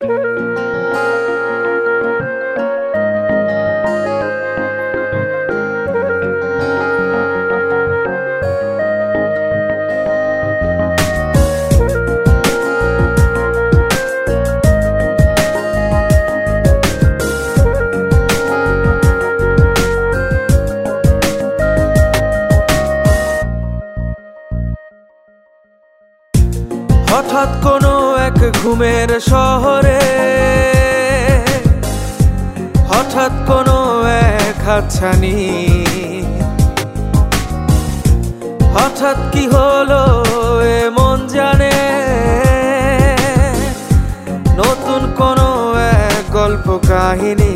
হঠাৎ কোনো এক ঘুমের শহরে, হঠাৎ কোনো এক হাতছানি, হঠাৎ কি হলো এ মন জানে। নতুন কোনো এক গল্প কাহিনী,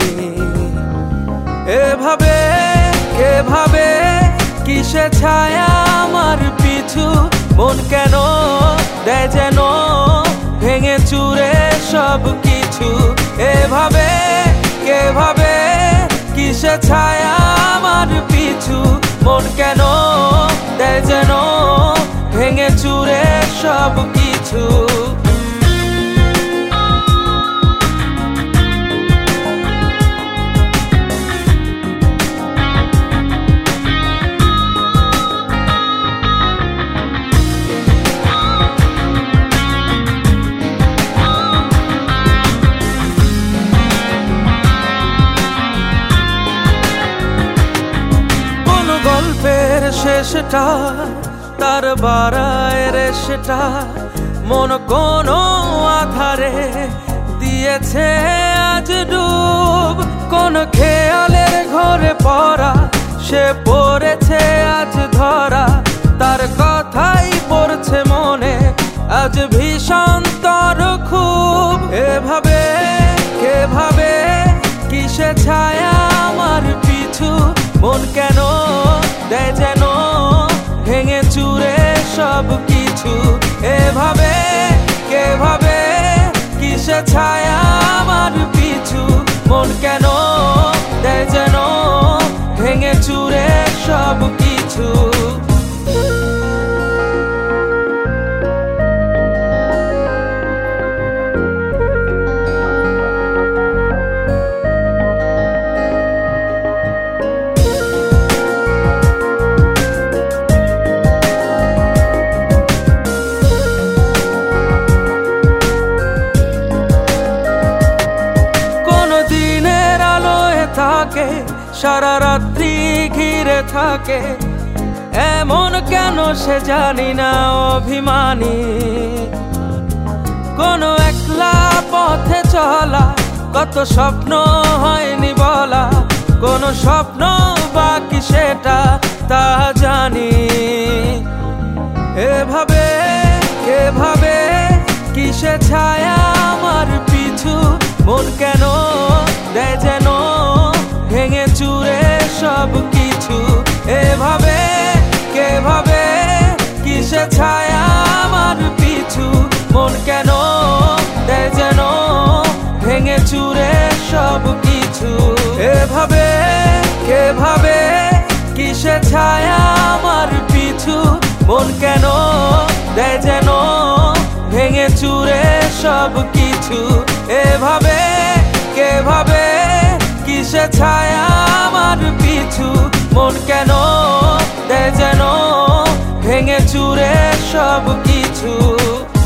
এভাবে কেভাবে কিসে ছায়া আমার পিছু। মন কেন দেয় যেন ভেঙে চুরে সব কিছু। এভাবে কেভাবে কিসে ছায়া আমার পিছু। মন কেন দেয় যেন ভেঙে চুরে সব কিছু। গল্পের শেষটা তার বাড়ায় রেশটা, মন কোনো আধারে দিয়েছে আজ ডুব। কোন খেয়ালের ঘরে পড়া সে পড়েছে আজ ধরা। তার কথাই পড়ছে মনে আজ ভীষণ তর খুব। এভাবে কেভাবে কিসে ছায়া আমার পিছু। মন কেন দেয় যেন ভেঙে চুরে সব কিছু। এভাবে কেভাবে কিসে ছায়া আমার পিছু। মন কেন দেয় যেন ভেঙে চুরে সব কিছু। সারা রাত্রি ঘিরে থাকে এমন কেন সে জানি না অভিমানী। কোনো একলা পথে চলা কত স্বপ্ন হয়নি বলা। কোনো স্বপ্ন বাকি সেটা তা জানি। এভাবে কেভাবে কিসে ছায়া আমার পিছু। মন কেন দেয় যেন ভেঙে চুরে সব কিছু। এভাবে কেভাবে কিসে ছায়া আমার পিছু। মন কেন দেয় যেন ভেঙে চুরে সব কিছু। এভাবে কেভাবে কিসে ছায়া আমার পিছু। মন কেন দেয় যেন ভেঙে চুরে সব কিছু। এভাবে কেভাবে কিসে ছায়া আমার পিছু। মন কেন দেয় যেন ভেঙে চুরে সব কিছু।